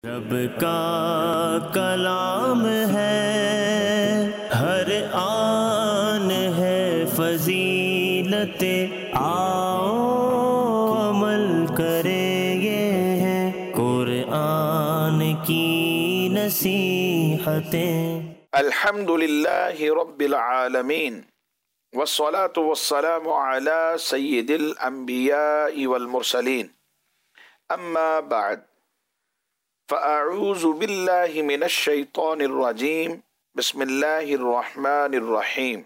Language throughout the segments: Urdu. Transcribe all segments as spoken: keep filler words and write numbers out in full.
رب کا کلام ہے، ہر آن ہے فضیلت، آؤ عمل کریں یہ ہے قرآن کی نصیحتیں۔ الحمد للہ رب العالمین، والصلاة والسلام على سید الانبیاء والمرسلین، اما بعد فاعوذ باللہ من الشیطان الرجیم، بسم اللہ الرحمن الرحیم۔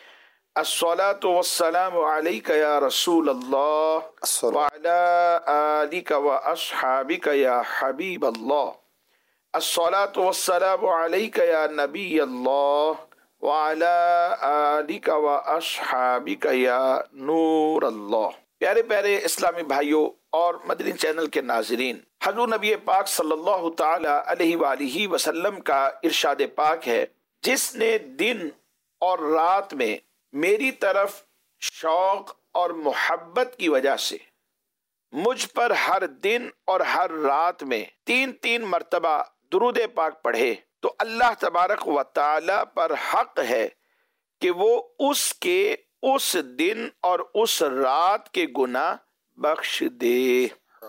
الصلاة والسلام علیک یا رسول اللہ وعلی آلک واصحابک یا حبیب اللہ۔ الصلاة والسلام علیک یا نبی اللہ وعلی آلک واصحابک یا نور اللہ۔ پیارے پیارے اسلامی بھائیوں اور مدنی چینل کے ناظرین، حضور نبی پاک صلی اللہ تعالی علیہ وآلہ وسلم کا ارشاد پاک ہے، جس نے دن اور رات میں میری طرف شوق اور محبت کی وجہ سے مجھ پر ہر دن اور ہر رات میں تین تین مرتبہ درود پاک پڑھے تو اللہ تبارک و تعالی پر حق ہے کہ وہ اس کے اس دن اور اس رات کے گناہ بخش دے۔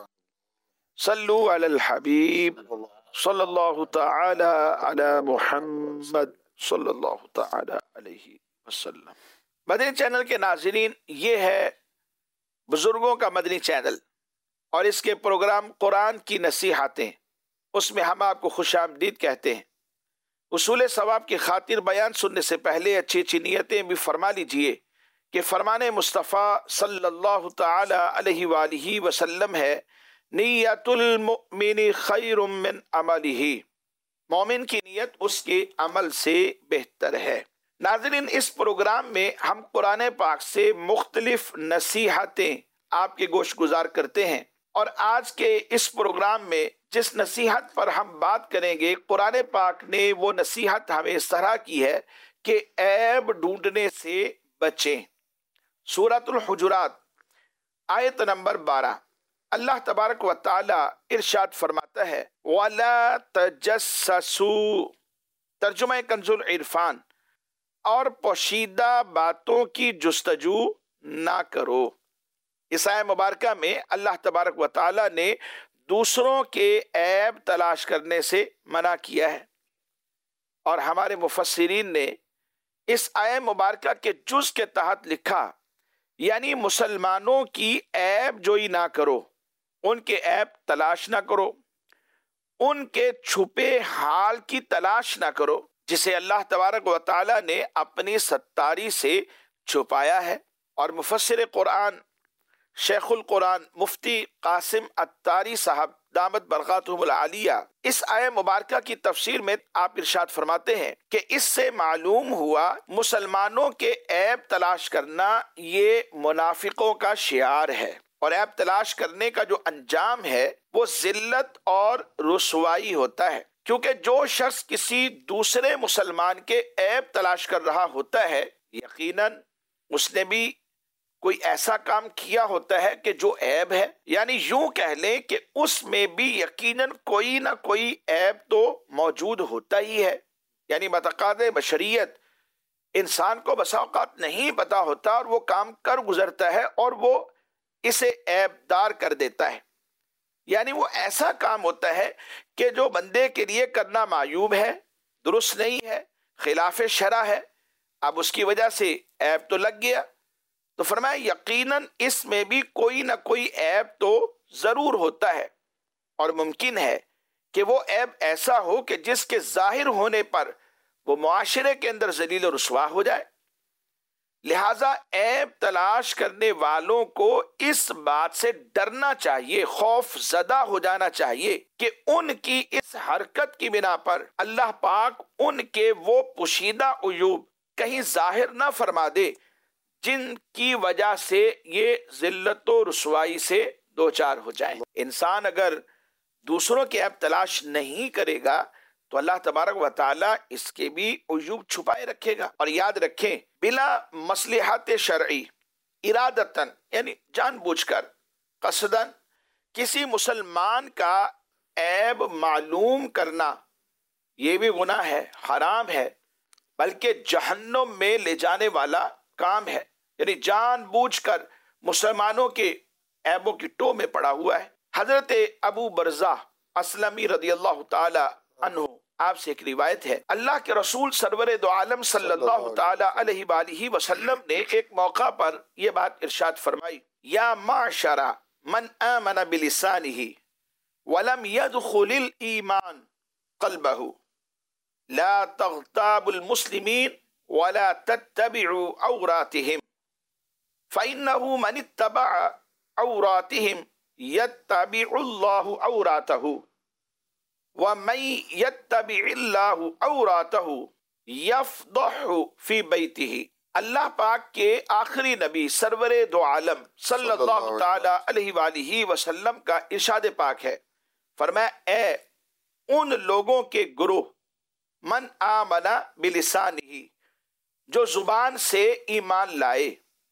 صلو علی الحبیب صلی اللہ تعالی علی محمد صلی اللہ تعالی علیہ وسلم۔ مدنی چینل کے ناظرین، یہ ہے بزرگوں کا مدنی چینل اور اس کے پروگرام قرآن کی نصیحتیں۔ اس میں ہم آپ کو خوش آمدید کہتے ہیں۔ اصول ثواب کی خاطر بیان سننے سے پہلے اچھی اچھی نیتیں بھی فرما لیجئے کہ فرمان مصطفیٰ صلی اللہ تعالی علیہ وآلہ وسلم ہے، نیت المؤمن خیر من عملہ، مومن کی نیت اس کے عمل سے بہتر ہے۔ ناظرین، اس پروگرام میں ہم قرآن پاک سے مختلف نصیحتیں آپ کے گوش گزار کرتے ہیں، اور آج کے اس پروگرام میں جس نصیحت پر ہم بات کریں گے، قرآن پاک نے وہ نصیحت ہمیں اس طرح کی ہے کہ عیب ڈھونڈنے سے بچیں۔ سورۃ الحجرات آیت نمبر بارہ، اللہ تبارک و تعالی ارشاد فرماتا ہے، وَلَا تَجَسَّسُوا، ترجمہ کنز العرفان، اور پوشیدہ باتوں کی جستجو نہ کرو۔ اس آیت مبارکہ میں اللہ تبارک و تعالی نے دوسروں کے عیب تلاش کرنے سے منع کیا ہے، اور ہمارے مفسرین نے اس آیت مبارکہ کے جز کے تحت لکھا، یعنی مسلمانوں کی عیب جوئی نہ کرو، ان کے عیب تلاش نہ کرو، ان کے چھپے حال کی تلاش نہ کرو جسے اللہ تبارک و تعالی نے اپنی ستاری سے چھپایا ہے۔ اور مفسر قرآن شیخ القرآن مفتی قاسم عطاری صاحب دامت برکاتہم العالیہ اس آیت مبارکہ کی تفسیر میں آپ ارشاد فرماتے ہیں کہ اس سے معلوم ہوا مسلمانوں کے عیب تلاش کرنا یہ منافقوں کا شعار ہے، اور عیب تلاش کرنے کا جو انجام ہے وہ ذلت اور رسوائی ہوتا ہے، کیونکہ جو شخص کسی دوسرے مسلمان کے عیب تلاش کر رہا ہوتا ہے، یقیناً اس نے بھی کوئی ایسا کام کیا ہوتا ہے کہ جو عیب ہے، یعنی یوں کہہ لیں کہ اس میں بھی یقیناً کوئی نہ کوئی عیب تو موجود ہوتا ہی ہے۔ یعنی بتقاضۂ بشریت انسان کو بسا اوقات نہیں پتا ہوتا اور وہ کام کر گزرتا ہے اور وہ اسے عیب دار کر دیتا ہے، یعنی وہ ایسا کام ہوتا ہے کہ جو بندے کے لیے کرنا معیوب ہے، درست نہیں ہے، خلاف شرع ہے، اب اس کی وجہ سے عیب تو لگ گیا۔ تو فرمایا یقیناً اس میں بھی کوئی نہ کوئی عیب تو ضرور ہوتا ہے، اور ممکن ہے کہ وہ عیب ایسا ہو کہ جس کے ظاہر ہونے پر وہ معاشرے کے اندر ذلیل و رسوا ہو جائے۔ لہٰذا عیب تلاش کرنے والوں کو اس بات سے ڈرنا چاہیے، خوف زدہ ہو جانا چاہیے کہ ان کی اس حرکت کی بنا پر اللہ پاک ان کے وہ پوشیدہ عیوب کہیں ظاہر نہ فرما دے جن کی وجہ سے یہ ذلت و رسوائی سے دوچار ہو جائیں۔ انسان اگر دوسروں کے عیب تلاش نہیں کرے گا تو اللہ تبارک و تعالی اس کے بھی عیوب چھپائے رکھے گا۔ اور یاد رکھیں، بلا مصلحت شرعی، ارادتاً یعنی جان بوجھ کر، قصداً کسی مسلمان کا عیب معلوم کرنا یہ بھی گناہ ہے، حرام ہے، بلکہ جہنم میں لے جانے والا کام ہے. یعنی جان بوجھ کر مسلمانوں کے عیبوں کی ٹو میں پڑا ہوا ہے. حضرت ابو برزہ اسلمی رضی اللہ تعالی عنہ، آپ سے ایک روایت ہے، اللہ کے رسول سرور دو عالم صلی اللہ تعالی علیہ وآلہ وسلم نے ایک موقع پر یہ بات ارشاد فرمائی، یا معشر من آمن بلسانہ ولم يدخل الایمان قلبہ لا تغتابوا المسلمین ولا تتبعوا عوراتهم فإنه من اتبع عوراتهم يتبع الله عوراته ومن يتبع الله عوراته يفضح في بيته. اللہ پاک کے آخری نبی سرور دو عالم صلی اللہ تعالی علیہ وآلہ وسلم کا ارشاد پاک ہے، فرمایا اے ان لوگوں کے گروہ من آمن بلسانہ، جو زبان سے ایمان لائے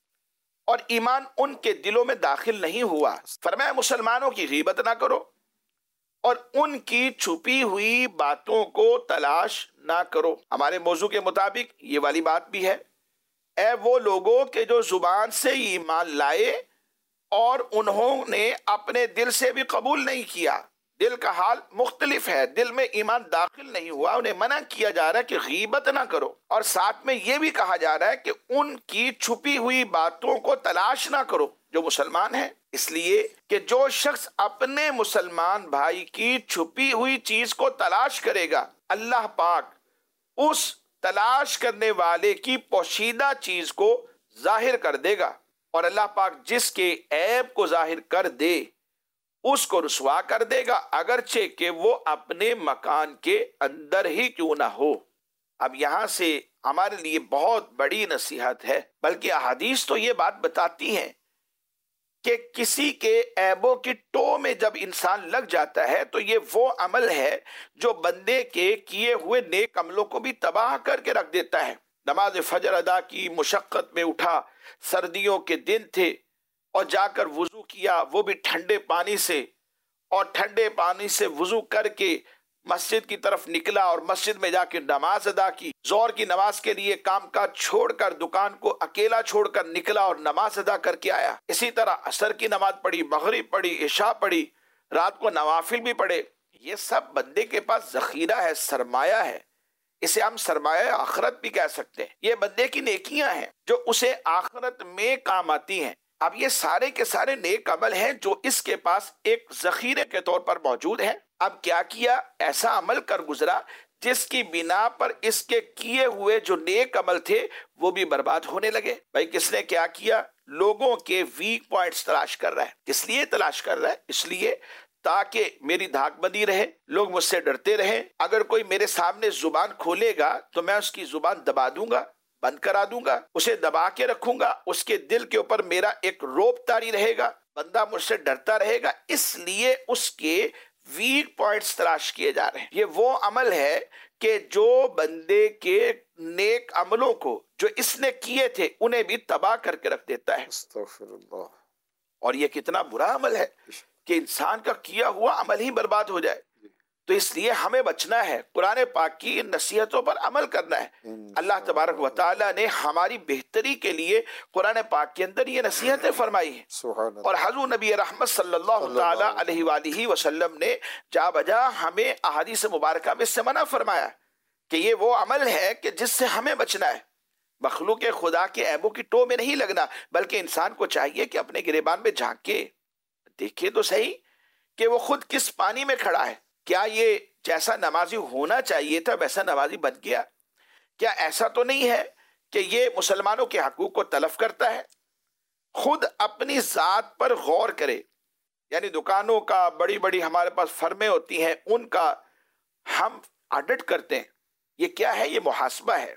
اور ایمان ان کے دلوں میں داخل نہیں ہوا. فرمایا مسلمانوں کی غیبت نہ کرو اور ان کی چھپی ہوئی باتوں کو تلاش نہ کرو. ہمارے موضوع کے مطابق یہ والی بات بھی ہے، اے وہ لوگوں کے جو زبان سے ایمان لائے اور انہوں نے اپنے دل سے بھی قبول نہیں کیا. دل کا حال مختلف ہے، دل میں ایمان داخل نہیں ہوا، انہیں منع کیا جا رہا ہے کہ غیبت نہ کرو، اور ساتھ میں یہ بھی کہا جا رہا ہے کہ ان کی چھپی ہوئی باتوں کو تلاش نہ کرو جو مسلمان ہیں. اس لیے کہ جو شخص اپنے مسلمان بھائی کی چھپی ہوئی چیز کو تلاش کرے گا، اللہ پاک اس تلاش کرنے والے کی پوشیدہ چیز کو ظاہر کر دے گا، اور اللہ پاک جس کے عیب کو ظاہر کر دے اس کو رسوا کر دے گا، اگرچہ کہ وہ اپنے مکان کے اندر ہی کیوں نہ ہو. اب یہاں سے ہمارے لیے بہت بڑی نصیحت ہے، بلکہ احادیث تو یہ بات بتاتی ہیں کہ کسی کے عیبوں کی ٹو میں جب انسان لگ جاتا ہے تو یہ وہ عمل ہے جو بندے کے کیے ہوئے نیک عملوں کو بھی تباہ کر کے رکھ دیتا ہے. نماز فجر ادا کی، مشقت میں اٹھا، سردیوں کے دن تھے اور جا کر وضو کیا، وہ بھی ٹھنڈے پانی سے، اور ٹھنڈے پانی سے وضو کر کے مسجد کی طرف نکلا اور مسجد میں جا کے نماز ادا کی. ظہر کی نماز کے لیے کام کاج چھوڑ کر دکان کو اکیلا چھوڑ کر نکلا اور نماز ادا کر کے آیا. اسی طرح عصر کی نماز پڑھی، مغرب پڑھی، عشاء پڑھی، رات کو نوافل بھی پڑھے. یہ سب بندے کے پاس ذخیرہ ہے، سرمایہ ہے. اسے ہم سرمایہ آخرت بھی کہہ سکتے ہیں. یہ بندے کی نیکیاں ہیں جو اسے آخرت میں کام آتی ہیں. اب یہ سارے کے سارے نیک عمل ہیں جو اس کے پاس ایک ذخیرے کے طور پر موجود ہیں. اب کیا کیا؟ ایسا عمل کر گزرا جس کی بنا پر اس کے کیے ہوئے جو نیک عمل تھے وہ بھی برباد ہونے لگے. بھائی کس نے کیا کیا؟ لوگوں کے ویک پوائنٹس تلاش کر رہا ہے. کس لیے تلاش کر رہا ہے؟ اس لیے تاکہ میری دھاک بندی رہے، لوگ مجھ سے ڈرتے رہیں. اگر کوئی میرے سامنے زبان کھولے گا تو میں اس کی زبان دبا دوں گا، بند کرا دوں گا، اسے دبا کے رکھوں گا. اس کے دل کے اوپر میرا ایک روب طاری رہے گا، بندہ مجھ سے ڈرتا رہے گا. اس لیے اس کے ویک پوائنٹس تلاش کیے جا رہے ہیں. یہ وہ عمل ہے کہ جو بندے کے نیک عملوں کو جو اس نے کیے تھے انہیں بھی تباہ کر کے رکھ دیتا ہے. استغفر اللہ. اور یہ کتنا برا عمل ہے کہ انسان کا کیا ہوا عمل ہی برباد ہو جائے. تو اس لیے ہمیں بچنا ہے، قرآن پاک کی ان نصیحتوں پر عمل کرنا ہے. اللہ تبارک و تعالیٰ نے ہماری بہتری کے لیے قرآن پاک کے اندر یہ نصیحتیں فرمائی ہیں، اور حضور نبی رحمت صلی اللہ تعالیٰ علیہ وآلہ وسلم نے جا بجا ہمیں احادیث مبارکہ میں سے منع فرمایا کہ یہ وہ عمل ہے کہ جس سے ہمیں بچنا ہے. مخلوق خدا کے عیبوں کی ٹو میں نہیں لگنا، بلکہ انسان کو چاہیے کہ اپنے گریبان میں جھانک کے دیکھے تو صحیح کہ وہ خود کس پانی میں کھڑا ہے. کیا یہ جیسا نمازی ہونا چاہیے تھا ویسا نمازی بن گیا؟ کیا ایسا تو نہیں ہے کہ یہ مسلمانوں کے حقوق کو تلف کرتا ہے؟ خود اپنی ذات پر غور کرے. یعنی دکانوں کا، بڑی بڑی ہمارے پاس فرمیں ہوتی ہیں، ان کا ہم آڈٹ کرتے ہیں. یہ کیا ہے؟ یہ محاسبہ ہے.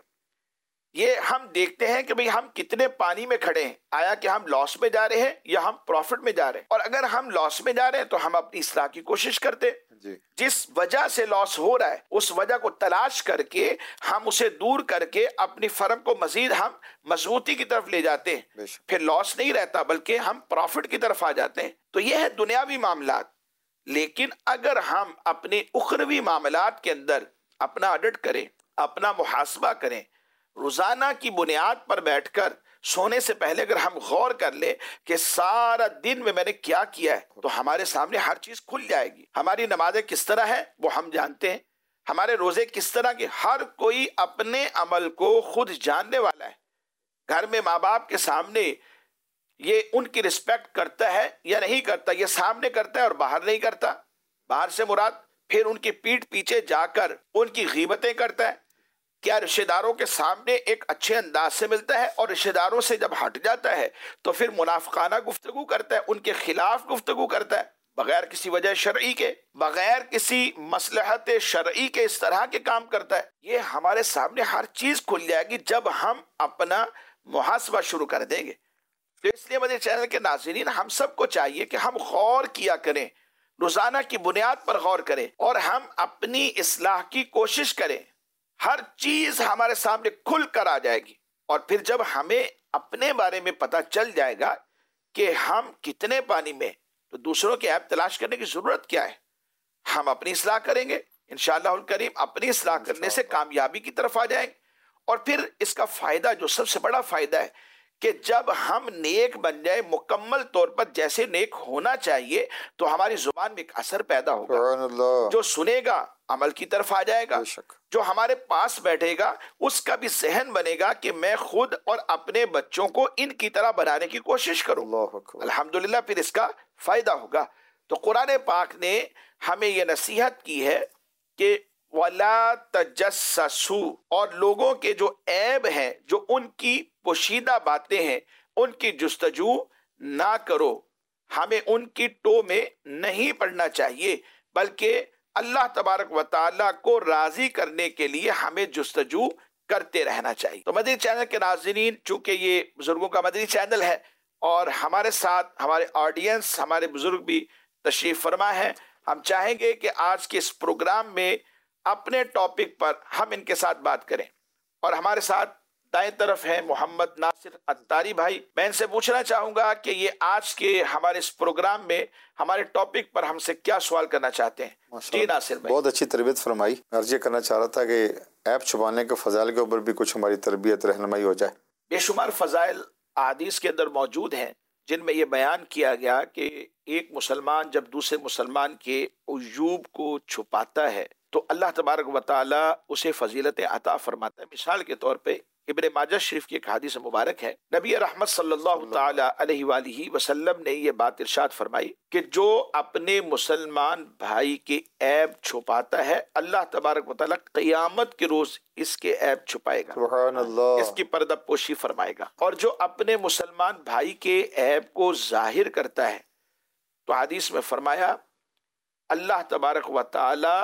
یہ ہم دیکھتے ہیں کہ بھئی ہم کتنے پانی میں کھڑے ہیں، آیا کہ ہم لاس میں جا رہے ہیں یا ہم پروفٹ میں جا رہے ہیں. اور اگر ہم لاس میں جا رہے ہیں تو ہم اپنی اصلاح کی کوشش کرتے ہیں. جی. جس وجہ سے لاس ہو رہا ہے اس وجہ کو تلاش کر کے ہم اسے دور کر کے اپنی فرم کو مزید ہم مضبوطی کی طرف لے جاتے ہیں. پھر لاس نہیں رہتا بلکہ ہم پروفٹ کی طرف آ جاتے ہیں. تو یہ ہے دنیاوی معاملات. لیکن اگر ہم اپنے اخروی معاملات کے اندر اپنا آڈٹ کریں، اپنا محاسبہ کریں، روزانہ کی بنیاد پر بیٹھ کر سونے سے پہلے اگر ہم غور کر لیں کہ سارا دن میں میں نے کیا کیا ہے، تو ہمارے سامنے ہر چیز کھل جائے گی۔ ہماری نمازیں کس طرح ہیں وہ ہم جانتے ہیں، ہمارے روزے کس طرح کے، ہر کوئی اپنے عمل کو خود جاننے والا ہے۔ گھر میں ماں باپ کے سامنے یہ ان کی رسپیکٹ کرتا ہے یا نہیں کرتا، یہ سامنے کرتا ہے اور باہر نہیں کرتا۔ باہر سے مراد پھر ان کی پیٹھ پیچھے جا کر ان کی غیبتیں کرتا ہے۔ کیا رشتہ داروں کے سامنے ایک اچھے انداز سے ملتا ہے اور رشتہ داروں سے جب ہٹ جاتا ہے تو پھر منافقانہ گفتگو کرتا ہے، ان کے خلاف گفتگو کرتا ہے، بغیر کسی وجہ شرعی کے، بغیر کسی مصلحت شرعی کے اس طرح کے کام کرتا ہے۔ یہ ہمارے سامنے ہر چیز کھل جائے گی جب ہم اپنا محاسبہ شروع کر دیں گے۔ تو اس لیے مدنی چینل کے ناظرین، ہم سب کو چاہیے کہ ہم غور کیا کریں، روزانہ کی بنیاد پر غور کریں اور ہم اپنی اصلاح کی کوشش کریں۔ ہر چیز ہمارے سامنے کھل کر آ جائے گی، اور پھر جب ہمیں اپنے بارے میں پتہ چل جائے گا کہ ہم کتنے پانی میں، تو دوسروں کے عیب تلاش کرنے کی ضرورت کیا ہے۔ ہم اپنی اصلاح کریں گے انشاءاللہ الکریم، اپنی اصلاح کرنے سے کامیابی کی طرف آ جائیں گے۔ اور پھر اس کا فائدہ، جو سب سے بڑا فائدہ ہے، کہ جب ہم نیک بن جائے مکمل طور پر جیسے نیک ہونا چاہیے، تو ہماری زبان میں ایک اثر پیدا ہوگا۔ جو سنے گا عمل کی طرف آ جائے گا، جو ہمارے پاس بیٹھے گا اس کا بھی ذہن بنے گا کہ میں خود اور اپنے بچوں کو ان کی طرح بنانے کی کوشش کروں۔ الحمدللہ پھر اس کا فائدہ ہوگا۔ تو قرآن پاک نے ہمیں یہ نصیحت کی ہے کہ وَلَا تَجَسَّسُوا، اور لوگوں کے جو عیب ہیں، جو ان کی پوشیدہ باتیں ہیں، ان کی جستجو نہ کرو۔ ہمیں ان کی ٹو میں نہیں پڑنا چاہیے، بلکہ اللہ تبارک و تعالیٰ کو راضی کرنے کے لیے ہمیں جستجو کرتے رہنا چاہیے۔ تو مدنی چینل کے ناظرین، چونکہ یہ بزرگوں کا مدنی چینل ہے اور ہمارے ساتھ ہمارے آڈینس، ہمارے بزرگ بھی تشریف فرما ہے، ہم چاہیں گے کہ آج کے اس پروگرام میں اپنے ٹاپک پر ہم ان کے ساتھ بات کریں۔ اور ہمارے ساتھ دائیں طرف ہیں محمد ناصر اتاری بھائی۔ میں ان سے پوچھنا چاہوں گا کہ یہ آج کے ہمارے اس پروگرام میں ہمارے ٹاپک پر ہم سے کیا سوال کرنا چاہتے ہیں۔ جی ناصر بھائی، بہت اچھی تربیت فرمائی۔ عرض یہ کرنا چاہ رہا تھا کہ عیب چھپانے کے فضائل کے اوپر بھی کچھ ہماری تربیت رہنمائی ہو جائے۔ بے شمار فضائل احادیث کے اندر موجود ہیں جن میں یہ بیان کیا گیا کہ ایک مسلمان جب دوسرے مسلمان کے عیوب کو چھپاتا ہے تو اللہ تبارک و تعالیٰ اسے فضیلتیں عطا فرماتا ہے۔ مثال کے طور پہ ابن ماجہ شریف کی ایک حدیث مبارک ہے، نبی رحمت صلی اللہ تعالی علیہ وآلہ وسلم نے یہ بات ارشاد فرمائی کہ جو اپنے مسلمان بھائی کے عیب چھپاتا ہے، اللہ تبارک و تعالیٰ قیامت کے روز اس کے عیب چھپائے گا، سبحان اللہ، اس کی پردہ پوشی فرمائے گا۔ اور جو اپنے مسلمان بھائی کے عیب کو ظاہر کرتا ہے، تو حدیث میں فرمایا اللہ تبارک و تعالی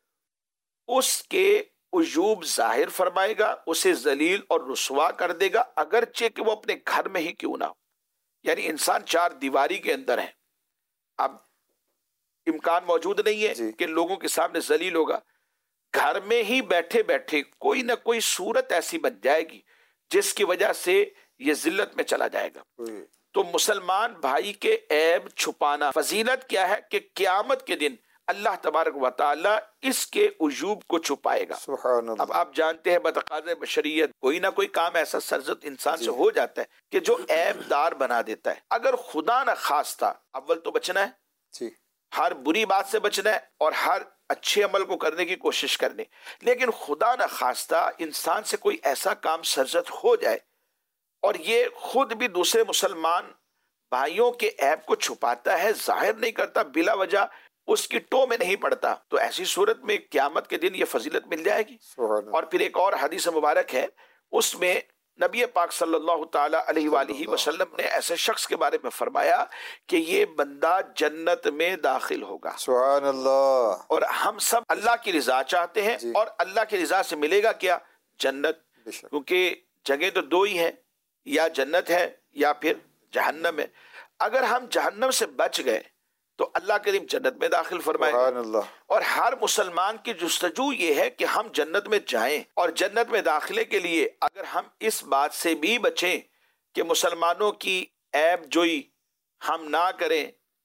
اس کے عیوب ظاہر فرمائے گا، اسے ذلیل اور رسوا کر دے گا، اگرچہ کہ وہ اپنے گھر میں ہی کیوں نہ ہو۔ یعنی انسان چار دیواری کے اندر ہے، اب امکان موجود نہیں ہے جی۔ کہ لوگوں کے سامنے ذلیل ہوگا، گھر میں ہی بیٹھے بیٹھے کوئی نہ کوئی صورت ایسی بن جائے گی جس کی وجہ سے یہ ذلت میں چلا جائے گا۔ تو مسلمان بھائی کے عیب چھپانا، فضیلت کیا ہے کہ قیامت کے دن اللہ تبارک و تعالی اس کے عیوب کو چھپائے گا۔ سبحان اللہ۔ اب آپ جانتے ہیں بتقاضۂ بشریت کوئی نہ کوئی کام ایسا سرزد انسان سے ہو جاتا ہے کہ جو عیب دار بنا دیتا ہے۔ اگر خدا نہ خواستہ، اول تو بچنا ہے، جی، ہر بری بات سے بچنا ہے اور ہر اچھے عمل کو کرنے کی کوشش کرنی، لیکن خدا نہ خواستہ انسان سے کوئی ایسا کام سرزد ہو جائے اور یہ خود بھی دوسرے مسلمان بھائیوں کے عیب کو چھپاتا ہے، ظاہر نہیں کرتا، بلا وجہ اس کی ٹو میں نہیں پڑتا، تو ایسی صورت میں قیامت کے دن یہ فضیلت مل جائے گی۔ اور پھر ایک اور حدیث مبارک ہے، اس میں نبی پاک صلی اللہ تعالی علیہ وآلہ وسلم نے ایسے شخص کے بارے میں فرمایا کہ یہ بندہ جنت میں داخل ہوگا۔ سبحان اللہ۔ اور ہم سب اللہ کی رضا چاہتے ہیں، اور اللہ کی رضا سے ملے گا کیا؟ جنت، کیونکہ جگہ تو دو ہی ہیں، یا جنت ہے یا پھر جہنم ہے۔ اگر ہم جہنم سے بچ گئے تو اللہ کریم جنت میں داخل فرمائے گا۔ اور ہر مسلمان کی جستجو یہ ہے کہ ہم جنت میں جائیں، اور جنت میں داخلے کے لیے اگر ہم اس بات سے بھی بچیں کہ مسلمانوں کی عیب جوئی ہم نہ کریں،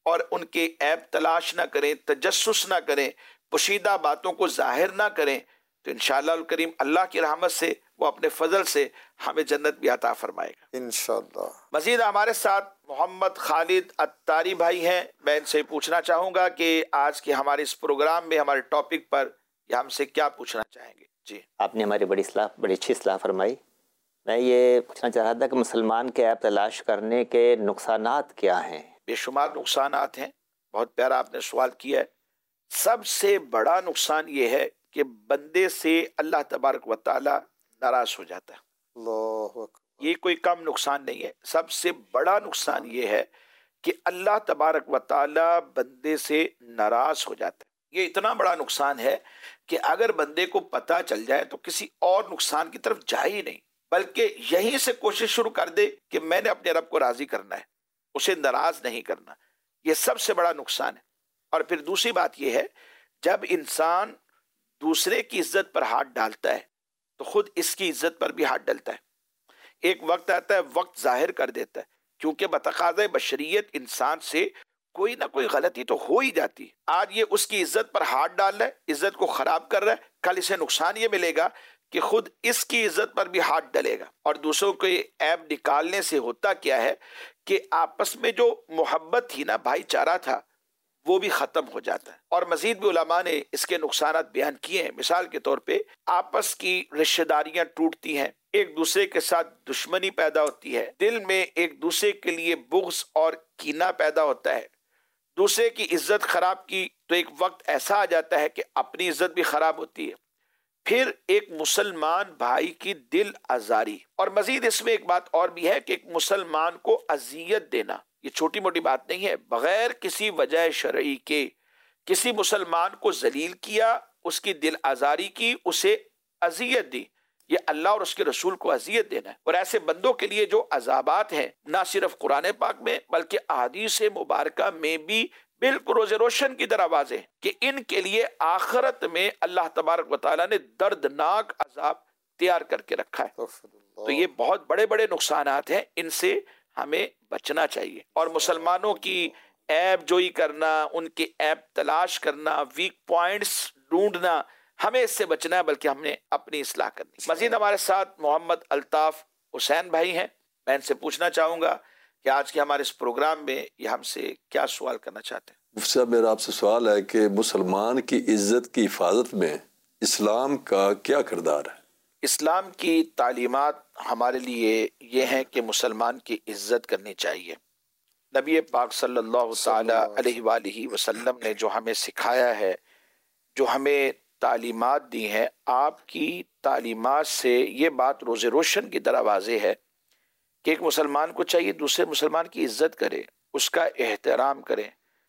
اور ان کے عیب تلاش نہ کریں، تجسس نہ کریں، پوشیدہ باتوں کو ظاہر نہ کریں، تو انشاءاللہ الکریم اللہ کی رحمت سے وہ اپنے فضل سے ہمیں جنت بھی عطا فرمائے گا انشاءاللہ۔ مزید ہمارے ساتھ محمد خالد اتاری بھائی ہیں، میں ان سے پوچھنا چاہوں گا کہ آج کے ہمارے اس پروگرام میں ہمارے ٹاپک پر یہ ہم سے کیا پوچھنا چاہیں گے؟ جی آپ نے ہماری بڑی اصلاح بڑی اچھی اصلاح فرمائی۔ میں یہ پوچھنا چاہ رہا تھا کہ مسلمان کے عیب تلاش کرنے کے نقصانات کیا ہیں؟ بے شمار نقصانات ہیں، بہت پیارا آپ نے سوال کیا ہے۔ سب سے بڑا نقصان یہ ہے کہ بندے سے اللہ تبارک و تعالی ناراض ہو جاتا ہے۔ اللہ اکبر۔ یہ کوئی کم نقصان نہیں ہے، سب سے بڑا نقصان یہ ہے کہ اللہ تبارک و تعالی بندے سے ناراض ہو جاتا ہے۔ یہ اتنا بڑا نقصان ہے کہ اگر بندے کو پتہ چل جائے تو کسی اور نقصان کی طرف جائے ہی نہیں، بلکہ یہیں سے کوشش شروع کر دے کہ میں نے اپنے رب کو راضی کرنا ہے، اسے ناراض نہیں کرنا۔ یہ سب سے بڑا نقصان ہے۔ اور پھر دوسری بات یہ ہے، جب انسان دوسرے کی عزت پر ہاتھ ڈالتا ہے تو خود اس کی عزت پر بھی ہاتھ ڈالتا ہے۔ ایک وقت آتا ہے وقت ظاہر کر دیتا ہے، کیونکہ بتقاضۂ بشریت انسان سے کوئی نہ کوئی غلطی تو ہو ہی جاتی ہے۔ آج یہ اس کی عزت پر ہاتھ ڈال رہا ہے، عزت کو خراب کر رہا ہے، کل اسے نقصان یہ ملے گا کہ خود اس کی عزت پر بھی ہاتھ ڈلے گا۔ اور دوسروں کو عیب نکالنے سے ہوتا کیا ہے کہ آپس میں جو محبت تھی نا، بھائی چارہ تھا، وہ بھی ختم ہو جاتا ہے۔ اور مزید بھی علماء نے اس کے نقصانات بیان کیے ہیں۔ مثال کے طور پہ آپس کی رشتہ داریاں ٹوٹتی ہیں، ایک دوسرے کے ساتھ دشمنی پیدا ہوتی ہے، دل میں ایک دوسرے کے لیے بغض اور کینہ پیدا ہوتا ہے، دوسرے کی عزت خراب کی تو ایک وقت ایسا آ جاتا ہے کہ اپنی عزت بھی خراب ہوتی ہے۔ پھر ایک مسلمان بھائی کی دل آزاری، اور مزید اس میں ایک بات اور بھی ہے کہ ایک مسلمان کو اذیت دینا، یہ چھوٹی موٹی بات نہیں ہے، بغیر کسی وجہ شرعی کے کسی مسلمان کو ذلیل کیا، اس کی دل آزاری کی، اسے اذیت دی، یہ اللہ اور اس کے رسول کو اذیت دینا ہے۔ اور ایسے بندوں کے لیے جو عذابات ہیں، نہ صرف قرآن پاک میں بلکہ احادیث مبارکہ میں بھی بالکل روز روشن کی طرح واضح ہے کہ ان کے لیے آخرت میں اللہ تبارک و تعالیٰ نے دردناک عذاب تیار کر کے رکھا ہے۔ تو یہ بہت بڑے بڑے نقصانات ہیں، ان سے ہمیں بچنا چاہیے۔ اور مسلمانوں کی عیب جوئی کرنا، ان کے عیب تلاش کرنا، ویک پوائنٹس ڈھونڈنا، ہمیں اس سے بچنا ہے، بلکہ ہم نے اپنی اصلاح کرنی۔ مزید ہمارے ساتھ محمد الطاف حسین بھائی ہیں، میں ان سے پوچھنا چاہوں گا کہ آج کے ہمارے اس پروگرام میں یہ ہم سے کیا سوال کرنا چاہتے ہیں؟ مفتی صاحب، میرا آپ سے سوال ہے کہ مسلمان کی عزت کی حفاظت میں اسلام کا کیا کردار ہے؟ اسلام کی تعلیمات ہمارے لیے یہ ہیں کہ مسلمان کی عزت کرنی چاہیے۔ نبی پاک صلی اللہ تعالی علیہ وآلہ وسلم نے جو ہمیں سکھایا ہے، جو ہمیں تعلیمات دی ہیں، آپ کی تعلیمات سے یہ بات روز روشن کی طرح واضح ہے کہ ایک مسلمان کو چاہیے دوسرے مسلمان کی عزت کرے، اس کا احترام کرے۔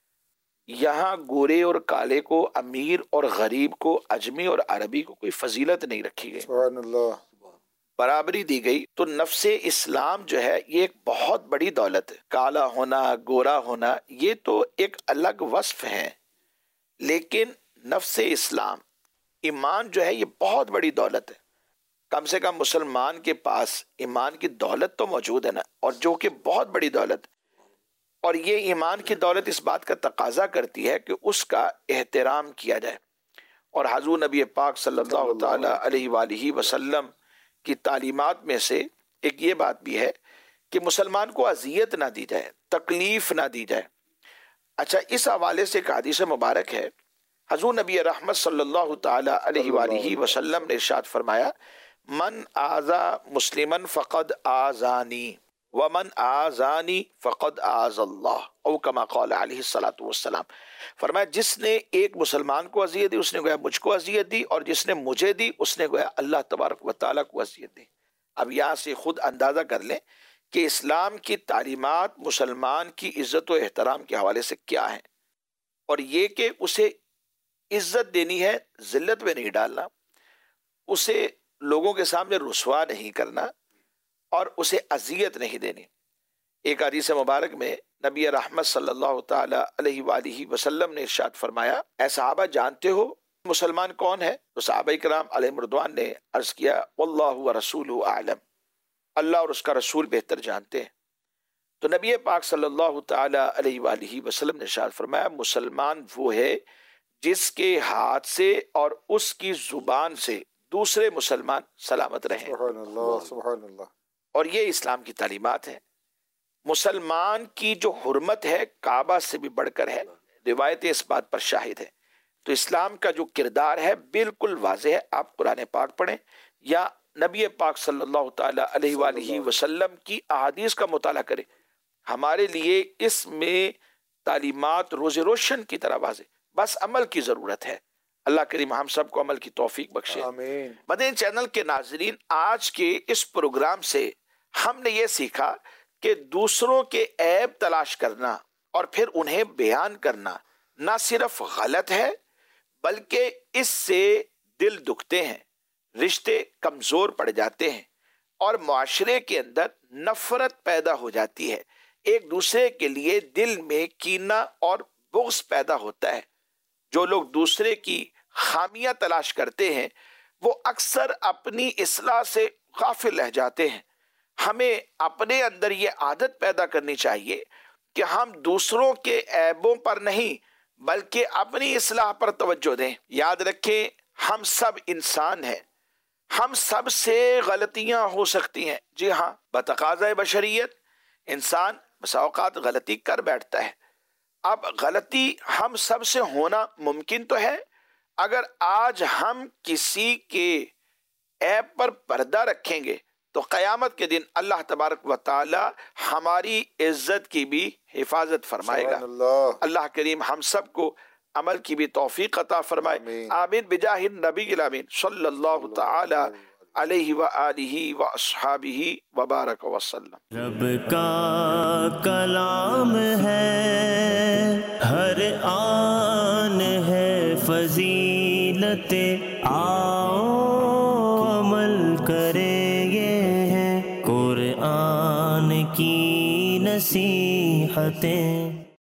یہاں گورے اور کالے کو، امیر اور غریب کو، اجمی اور عربی کو کوئی فضیلت نہیں رکھی گئی، سبحان اللہ، برابری دی گئی۔ تو نفس اسلام جو ہے یہ ایک بہت بڑی دولت ہے۔ کالا ہونا، گورا ہونا، یہ تو ایک الگ وصف ہے، لیکن نفس اسلام، ایمان جو ہے یہ بہت بڑی دولت ہے۔ کم سے کم مسلمان کے پاس ایمان کی دولت تو موجود ہے نا، اور جو کہ بہت بڑی دولت ہے۔ اور یہ ایمان کی دولت اس بات کا تقاضا کرتی ہے کہ اس کا احترام کیا جائے۔ اور حضور نبی پاک صلی اللہ تعالی علیہ وآلہ وسلم کی تعلیمات میں سے ایک یہ بات بھی ہے کہ مسلمان کو اذیت نہ دی جائے، تکلیف نہ دی جائے۔ اچھا، اس حوالے سے ایک حدیث مبارک ہے، حضور نبی رحمت صلی اللہ تعالی علیہ وآلہ وسلم نے ارشاد فرمایا، من آذا مسلمن فقد آذانی ومن آذانی فقد آذ اللہ، او کما قال علیہ الصلوۃ والسلام۔ فرمایا جس نے ایک مسلمان کو اذیت دی، اس نے گویا مجھ کو اذیت دی، اور جس نے مجھے دی، اس نے گویا اللہ تبارک و تعالیٰ کو اذیت دی۔ اب یہاں سے خود اندازہ کر لیں کہ اسلام کی تعلیمات مسلمان کی عزت و احترام کے حوالے سے کیا ہیں، اور یہ کہ اسے عزت دینی ہے، ذلت میں نہیں ڈالنا، اسے لوگوں کے سامنے رسوا نہیں کرنا، اور اسے اذیت نہیں دینی۔ ایک حدیث مبارک میں نبی رحمت صلی اللہ تعالی علیہ وآلہ وسلم نے ارشاد فرمایا، اے صحابہ جانتے ہو مسلمان کون ہے؟ تو صحابہ کرام علیہ رضوان نے عرض کیا، واللہ ورسولہ اعلم، اللہ اور اس کا رسول بہتر جانتے ہیں۔ تو نبی پاک صلی اللہ تعالی علیہ وآلہ وسلم نے ارشاد فرمایا مسلمان وہ ہے جس کے ہاتھ سے اور اس کی زبان سے دوسرے مسلمان سلامت رہیں. سبحان اللہ سبحان اللہ. اور یہ اسلام کی تعلیمات ہیں. مسلمان کی جو حرمت ہے کعبہ سے بھی بڑھ کر ہے. روایتیں اس بات پر شاہد ہیں. تو اسلام کا جو کردار ہے بالکل واضح ہے. آپ قرآن پاک پڑھیں یا نبی پاک صلی اللہ تعالی علیہ وآلہ وسلم کی احادیث کا مطالعہ کریں. ہمارے لیے اس میں تعلیمات روز روشن کی طرح واضح. بس عمل کی ضرورت ہے. اللہ کریم ہم سب کو عمل کی توفیق بخشے. آمین. مدین چینل کے ناظرین، آج کے اس پروگرام سے ہم نے یہ سیکھا کہ دوسروں کے عیب تلاش کرنا اور پھر انہیں بیان کرنا نہ صرف غلط ہے بلکہ اس سے دل دکھتے ہیں، رشتے کمزور پڑ جاتے ہیں اور معاشرے کے اندر نفرت پیدا ہو جاتی ہے. ایک دوسرے کے لیے دل میں کینہ اور بغض پیدا ہوتا ہے. جو لوگ دوسرے کی خامیاں تلاش کرتے ہیں وہ اکثر اپنی اصلاح سے غافل رہ جاتے ہیں. ہمیں اپنے اندر یہ عادت پیدا کرنی چاہیے کہ ہم دوسروں کے عیبوں پر نہیں بلکہ اپنی اصلاح پر توجہ دیں. یاد رکھیں ہم سب انسان ہیں، ہم سب سے غلطیاں ہو سکتی ہیں. جی ہاں، بتقاضۂ بشریت انسان بسا اوقات غلطی کر بیٹھتا ہے. اب غلطی ہم سب سے ہونا ممکن تو ہے. اگر آج ہم کسی کے عیب پر پردہ رکھیں گے تو قیامت کے دن اللہ تبارک و تعالی ہماری عزت کی بھی حفاظت فرمائے گا. اللہ. اللہ کریم ہم سب کو عمل کی بھی توفیق عطا فرمائے. آمین. آمین بجاہ النبی الامین صلی اللہ تعالی علیہ وآلہ واصحابہ وبارک وسلم. رب کا کلام ہے، ہر آن ہے فضیلت، آؤ عمل کریں یہ ہے قرآن کی نصیحتیں.